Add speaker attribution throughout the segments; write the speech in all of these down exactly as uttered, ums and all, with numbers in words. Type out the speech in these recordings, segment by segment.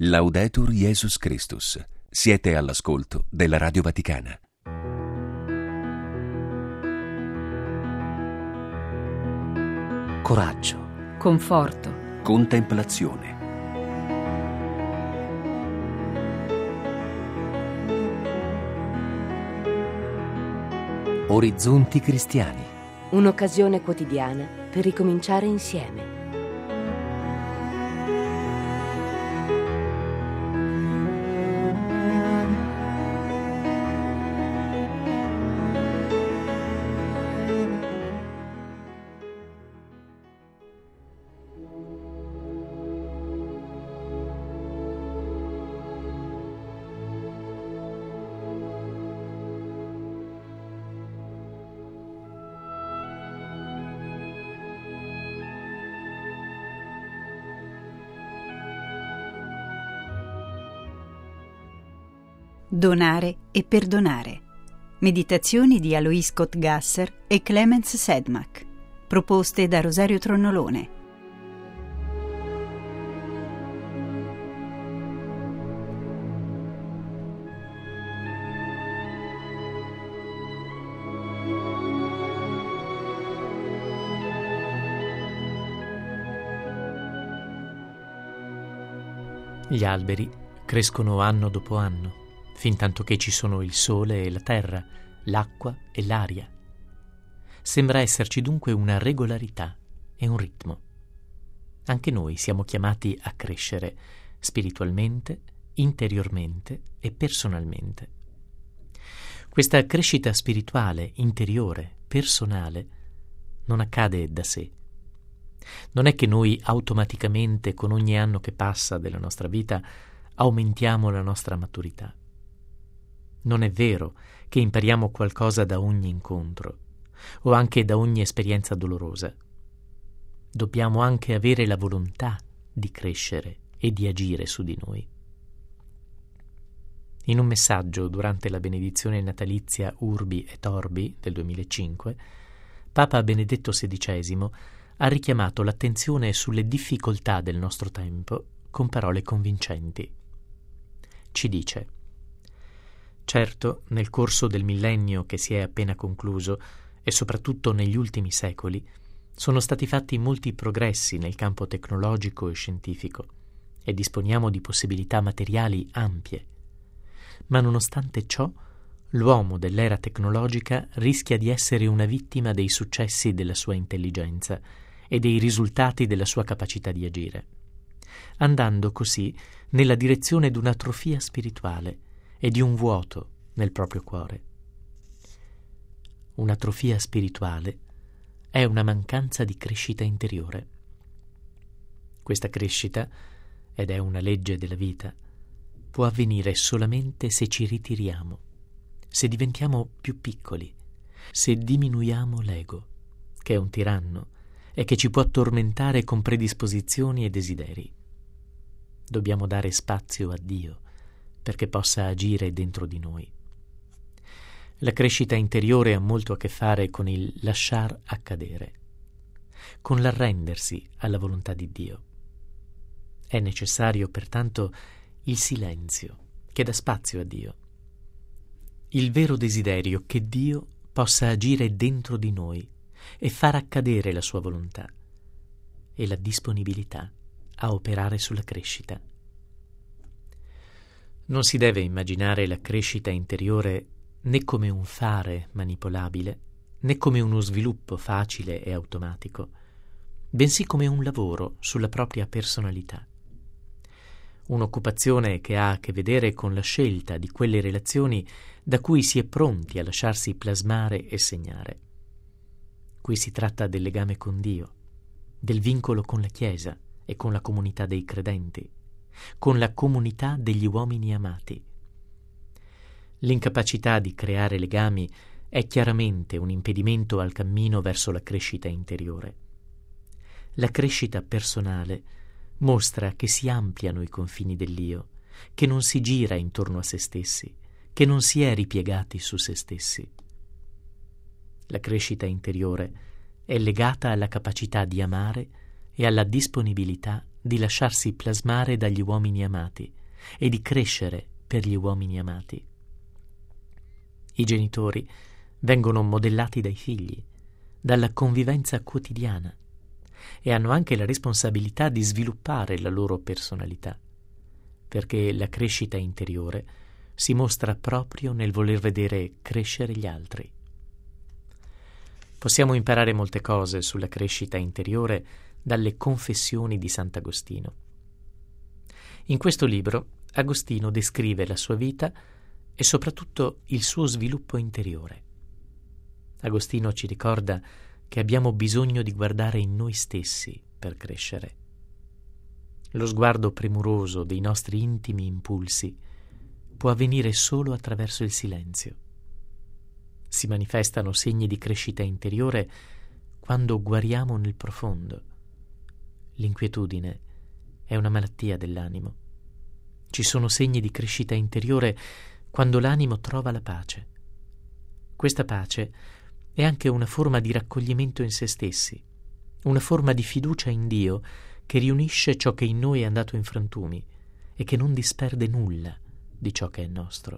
Speaker 1: Laudetur Jesus Christus. Siete all'ascolto della Radio Vaticana.
Speaker 2: Coraggio,
Speaker 3: conforto,
Speaker 1: Contemplazione.
Speaker 2: orizzonti cristiani.
Speaker 4: Un'occasione quotidiana per ricominciare insieme.
Speaker 5: Donare e perdonare. Meditazioni di Alois Kotgasser e Clemens Sedmak, proposte da Rosario Tronnolone.
Speaker 6: Gli alberi crescono anno dopo anno, fintanto che ci sono il sole e la terra, l'acqua e l'aria. Sembra esserci dunque una regolarità e un ritmo. Anche noi siamo chiamati a crescere spiritualmente, interiormente e personalmente. Questa crescita spirituale, interiore, personale, non accade da sé. Non è che noi automaticamente, con ogni anno che passa della nostra vita, aumentiamo la nostra maturità. Non è vero che impariamo qualcosa da ogni incontro o anche da ogni esperienza dolorosa. Dobbiamo anche avere la volontà di crescere e di agire su di noi. In un messaggio durante la benedizione natalizia Urbi et Orbi del duemilacinque, Papa Benedetto sedicesimo ha richiamato l'attenzione sulle difficoltà del nostro tempo con parole convincenti. Ci dice: certo, nel corso del millennio che si è appena concluso, e soprattutto negli ultimi secoli, sono stati fatti molti progressi nel campo tecnologico e scientifico e disponiamo di possibilità materiali ampie. Ma nonostante ciò, l'uomo dell'era tecnologica rischia di essere una vittima dei successi della sua intelligenza e dei risultati della sua capacità di agire, andando così nella direzione di un'atrofia spirituale e di un vuoto nel proprio cuore. Un'atrofia spirituale è una mancanza di crescita interiore. Questa crescita, ed è una legge della vita, può avvenire solamente se ci ritiriamo, se diventiamo più piccoli, se diminuiamo l'ego, che è un tiranno e che ci può tormentare con predisposizioni e desideri. Dobbiamo dare spazio a Dio perché possa agire dentro di noi. La crescita interiore ha molto a che fare con il lasciar accadere, con l'arrendersi alla volontà di Dio. È necessario, pertanto, il silenzio che dà spazio a Dio, il vero desiderio che Dio possa agire dentro di noi e far accadere la sua volontà, e la disponibilità a operare sulla crescita. Non si deve immaginare la crescita interiore né come un fare manipolabile, né come uno sviluppo facile e automatico, bensì come un lavoro sulla propria personalità. Un'occupazione che ha a che vedere con la scelta di quelle relazioni da cui si è pronti a lasciarsi plasmare e segnare. Qui si tratta del legame con Dio, del vincolo con la Chiesa e con la comunità dei credenti, con la comunità degli uomini amati. L'incapacità di creare legami è chiaramente un impedimento al cammino verso la crescita interiore. La crescita personale mostra che si ampliano i confini dell'io, che non si gira intorno a se stessi, che non si è ripiegati su se stessi. La crescita interiore è legata alla capacità di amare e alla disponibilità di lasciarsi plasmare dagli uomini amati e di crescere per gli uomini amati. I genitori vengono modellati dai figli, dalla convivenza quotidiana, e hanno anche la responsabilità di sviluppare la loro personalità, perché la crescita interiore si mostra proprio nel voler vedere crescere gli altri. Possiamo imparare molte cose sulla crescita interiore dalle Confessioni di Sant'Agostino. In questo libro Agostino descrive la sua vita e soprattutto il suo sviluppo interiore. Agostino ci ricorda che abbiamo bisogno di guardare in noi stessi per crescere. Lo sguardo premuroso dei nostri intimi impulsi può avvenire solo attraverso il silenzio. Si manifestano segni di crescita interiore quando guariamo nel profondo. L'inquietudine è una malattia dell'animo. Ci sono segni di crescita interiore quando l'animo trova la pace. Questa pace è anche una forma di raccoglimento in se stessi, una forma di fiducia in Dio che riunisce ciò che in noi è andato in frantumi e che non disperde nulla di ciò che è nostro.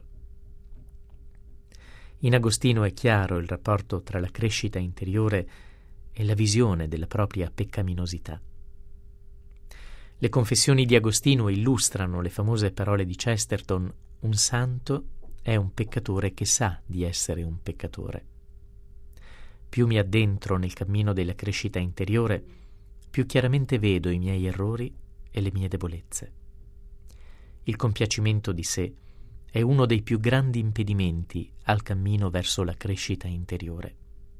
Speaker 6: In Agostino è chiaro il rapporto tra la crescita interiore e la visione della propria peccaminosità. Le Confessioni di Agostino illustrano le famose parole di Chesterton: un santo è un peccatore che sa di essere un peccatore. Più mi addentro nel cammino della crescita interiore, più chiaramente vedo i miei errori e le mie debolezze. Il compiacimento di sé è uno dei più grandi impedimenti al cammino verso la crescita interiore.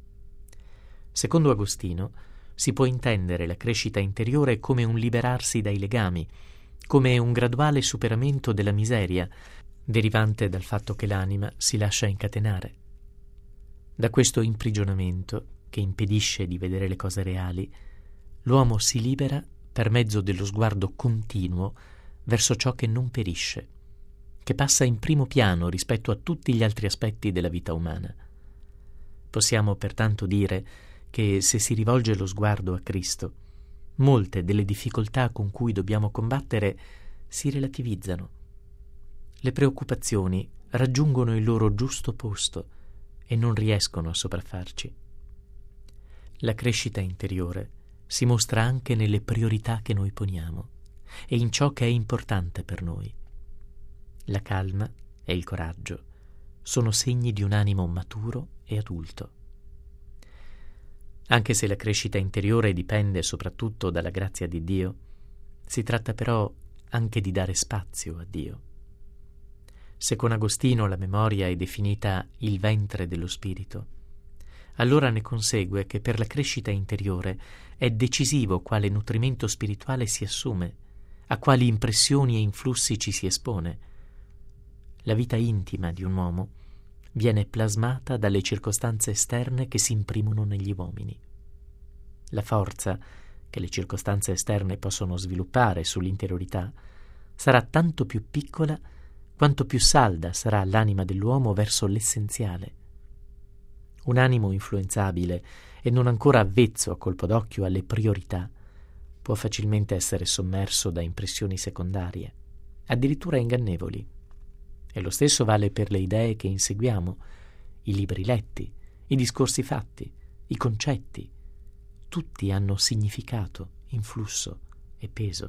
Speaker 6: Secondo Agostino, si può intendere la crescita interiore come un liberarsi dai legami, come un graduale superamento della miseria, derivante dal fatto che l'anima si lascia incatenare. Da questo imprigionamento, che impedisce di vedere le cose reali, l'uomo si libera per mezzo dello sguardo continuo verso ciò che non perisce, che passa in primo piano rispetto a tutti gli altri aspetti della vita umana. Possiamo pertanto dire che se si rivolge lo sguardo a Cristo, molte delle difficoltà con cui dobbiamo combattere si relativizzano. Le preoccupazioni raggiungono il loro giusto posto e non riescono a sopraffarci. La crescita interiore si mostra anche nelle priorità che noi poniamo e in ciò che è importante per noi. La calma e il coraggio sono segni di un animo maturo e adulto. Anche se la crescita interiore dipende soprattutto dalla grazia di Dio, si tratta però anche di dare spazio a Dio. Se con Agostino la memoria è definita il ventre dello spirito, allora ne consegue che per la crescita interiore è decisivo quale nutrimento spirituale si assume, a quali impressioni e influssi ci si espone. La vita intima di un uomo viene plasmata dalle circostanze esterne che si imprimono negli uomini. La forza che le circostanze esterne possono sviluppare sull'interiorità sarà tanto più piccola quanto più salda sarà l'anima dell'uomo verso l'essenziale. Un animo influenzabile e non ancora avvezzo a colpo d'occhio alle priorità può facilmente essere sommerso da impressioni secondarie, addirittura ingannevoli. E lo stesso vale per le idee che inseguiamo, i libri letti, i discorsi fatti, i concetti. Tutti hanno significato, influsso e peso.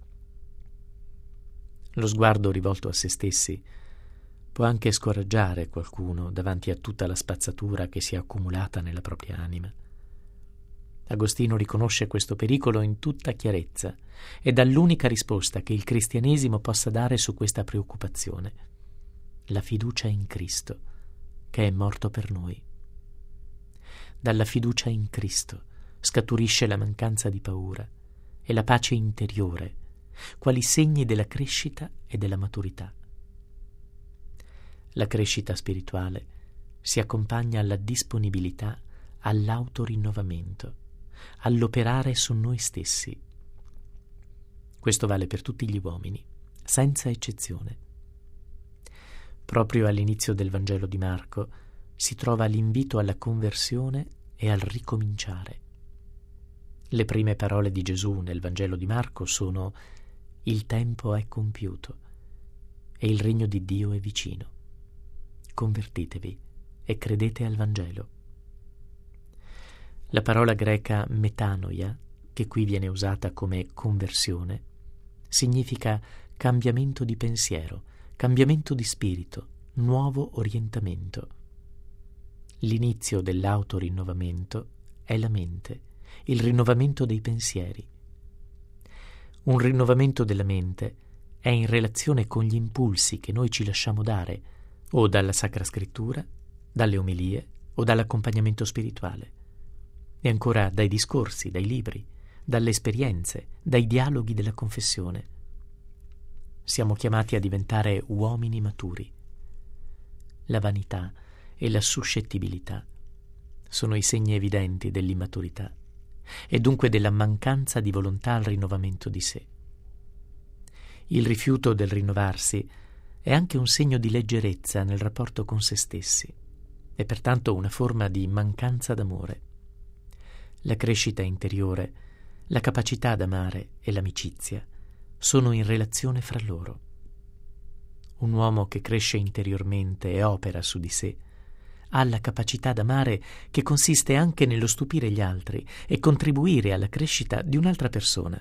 Speaker 6: Lo sguardo rivolto a se stessi può anche scoraggiare qualcuno davanti a tutta la spazzatura che si è accumulata nella propria anima. Agostino riconosce questo pericolo in tutta chiarezza e dà l'unica risposta che il cristianesimo possa dare su questa preoccupazione: la fiducia in Cristo, che è morto per noi. Dalla fiducia in Cristo scaturisce la mancanza di paura e la pace interiore, quali segni della crescita e della maturità. La crescita spirituale si accompagna alla disponibilità all'autorinnovamento, all'operare su noi stessi. Questo vale per tutti gli uomini, senza eccezione. Proprio all'inizio del Vangelo di Marco si trova l'invito alla conversione e al ricominciare. Le prime parole di Gesù nel Vangelo di Marco sono: il tempo è compiuto e il regno di Dio è vicino. Convertitevi e credete al Vangelo. La parola greca metanoia, che qui viene usata come conversione, significa cambiamento di pensiero, cambiamento di spirito, nuovo orientamento. L'inizio dell'autorinnovamento è la mente, il rinnovamento dei pensieri. Un rinnovamento della mente è in relazione con gli impulsi che noi ci lasciamo dare o dalla Sacra Scrittura, dalle omelie o dall'accompagnamento spirituale, e ancora dai discorsi, dai libri, dalle esperienze, dai dialoghi della confessione. Siamo chiamati a diventare uomini maturi. La vanità e la suscettibilità sono i segni evidenti dell'immaturità e dunque della mancanza di volontà al rinnovamento di sé. Il rifiuto del rinnovarsi è anche un segno di leggerezza nel rapporto con se stessi e pertanto una forma di mancanza d'amore. La crescita interiore, la capacità d'amare e l'amicizia sono in relazione fra loro. Un uomo che cresce interiormente e opera su di sé ha la capacità d'amare che consiste anche nello stupire gli altri e contribuire alla crescita di un'altra persona.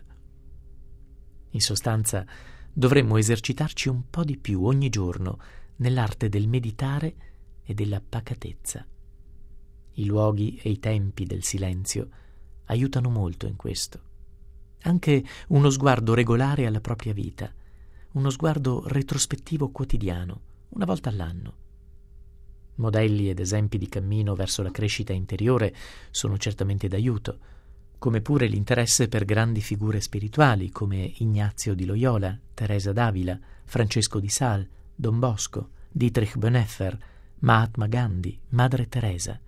Speaker 6: In sostanza, dovremmo esercitarci un po' di più ogni giorno nell'arte del meditare e della pacatezza. I luoghi e i tempi del silenzio aiutano molto in questo. Anche uno sguardo regolare alla propria vita, uno sguardo retrospettivo quotidiano, una volta all'anno. Modelli ed esempi di cammino verso la crescita interiore sono certamente d'aiuto, come pure l'interesse per grandi figure spirituali come Ignazio di Loyola, Teresa d'Avila, Francesco di Sales, Don Bosco, Dietrich Bonhoeffer, Mahatma Gandhi, Madre Teresa.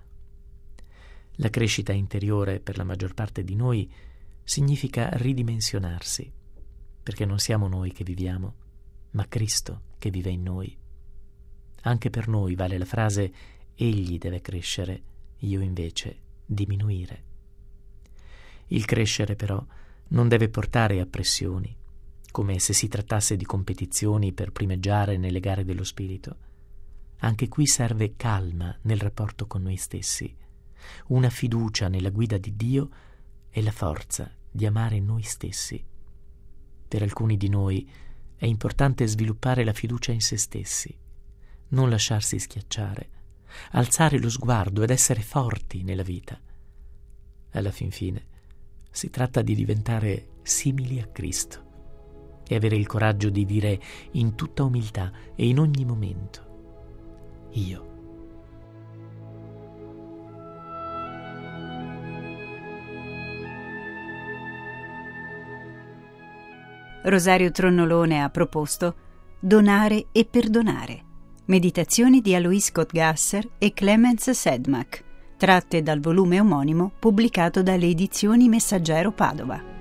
Speaker 6: La crescita interiore, per la maggior parte di noi, significa ridimensionarsi, perché non siamo noi che viviamo, ma Cristo che vive in noi. Anche per noi vale la frase «Egli deve crescere, io invece diminuire». Il crescere, però, non deve portare a pressioni, come se si trattasse di competizioni per primeggiare nelle gare dello spirito. Anche qui serve calma nel rapporto con noi stessi, una fiducia nella guida di Dio e la forza di amare noi stessi. Per alcuni di noi è importante sviluppare la fiducia in se stessi, non lasciarsi schiacciare, alzare lo sguardo ed essere forti nella vita. Alla fin fine si tratta di diventare simili a Cristo e avere il coraggio di dire in tutta umiltà e in ogni momento: io.
Speaker 5: Rosario Tronnolone ha proposto Donare e perdonare. Meditazioni di Alois Scott Gasser e Clemens Sedmak, tratte dal volume omonimo pubblicato dalle edizioni Messaggero Padova.